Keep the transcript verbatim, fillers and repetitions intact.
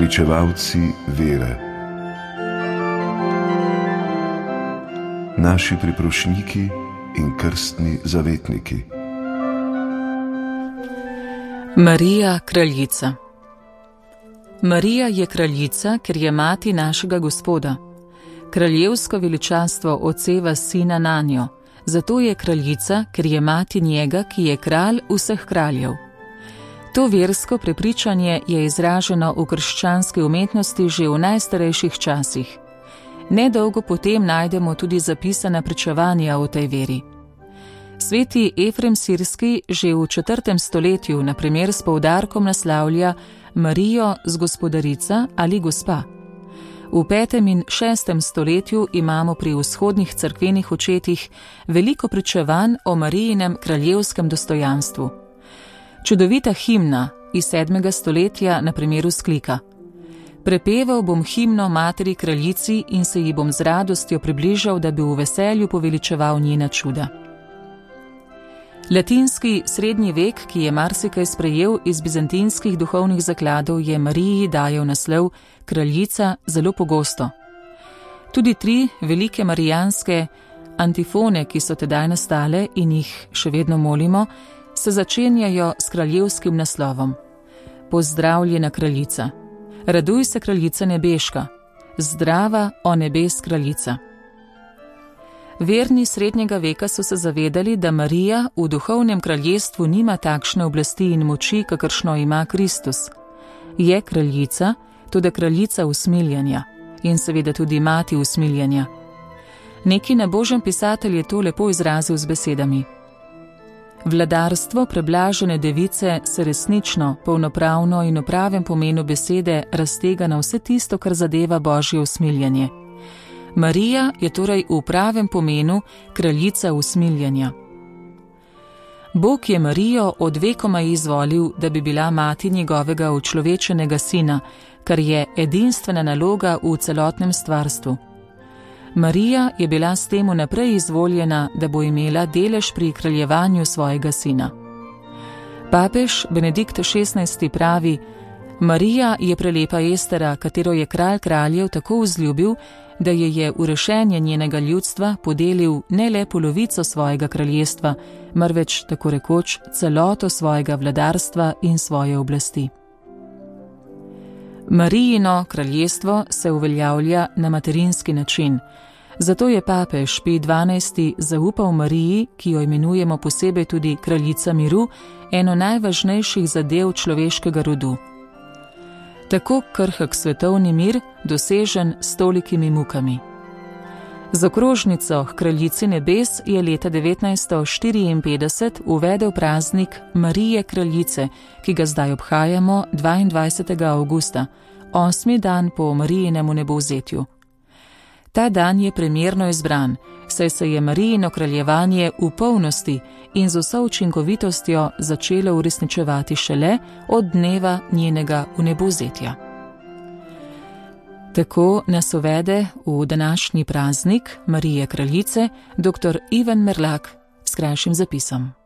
pričevalci vere, naši priprošniki in krstni zavetniki. Marija, kraljica. Marija je kraljica, ker je mati našega Gospoda. Kraljevsko veličastvo odseva sina nanjo, zato je kraljica, ker je mati njega, ki je kralj vseh kraljev. To versko prepričanje je izraženo v krščanski umetnosti že v najstarejših časih. Nedolgo potem najdemo tudi zapisana pričevanja o tej veri. Sveti Efrem Sirski že v četrtem stoletju na primer s poudarkom naslavlja Marijo z gospodarica ali gospa. V petem in šestem stoletju imamo pri vzhodnih cerkvenih očetih veliko pričevanj o Marijinem kraljevskem dostojanstvu. Čudovita himna iz sedmega stoletja na primeru sklika: Prepeval bom himno materi kraljici in se ji bom z radostjo približal, da bi v veselju poveličeval njena čuda. Latinski srednji vek, ki je marsikaj sprejel iz bizantinskih duhovnih zakladov, je Mariji dajal naslov kraljica zelo pogosto. Tudi tri velike marijanske antifone, ki so tedaj nastale in jih še vedno molimo, se začenjajo s kraljevskim naslovom: Pozdravljena kraljica, raduj se kraljica nebeška, zdrava o nebes kraljica. Verni srednjega veka so se zavedali, da Marija v duhovnem kraljestvu nima takšne oblasti in moči, kakršno ima Kristus. Je kraljica, tudi kraljica usmiljanja in seveda tudi mati usmiljanja. Neki nabožen pisatelj je to lepo izrazil z besedami: Vladarstvo preblažene device se resnično, polnopravno in v pravem pomenu besede raztega na vse tisto, kar zadeva Božje usmiljanje. Marija je torej v pravem pomenu kraljica usmiljanja. Bog je Marijo od vekoma izvolil, da bi bila mati njegovega učlovečenega sina, kar je edinstvena naloga v celotnem stvarstvu. Marija je bila s tem vnaprej izvoljena, da bo imela delež pri kraljevanju svojega sina. Papež Benedikt šestnajsti pravi: Marija je prelepa Estera, katero je kralj kraljev tako vzljubil, da je je v rešenje njenega ljudstva podelil ne le polovico svojega kraljestva, marveč tako rekoč celoto svojega vladarstva in svoje oblasti. Marijino kraljestvo se uveljavlja na materinski način. Zato je papež Pij dvanajsti zaupal Mariji, ki jo imenujemo posebej tudi kraljica miru, eno najvažnejših zadev človeškega rodu. Tako krhek svetovni mir, dosežen s tolikimi mukami. Z okrožnico h kraljici nebes je leta devetnajststo štiriinpetdeset uvedel praznik Marije kraljice, ki ga zdaj obhajamo dvaindvajsetega avgusta, osmi dan po Marijinemu nebovzetju. Ta dan je primerno izbran, saj se je Marijino kraljevanje v polnosti in z vso učinkovitostjo začelo uresničevati šele od dneva njenega vnebovzetja. Tako nas uvede v današnji praznik Marije kraljice dr. Ivan Merlak s krajšim zapisom.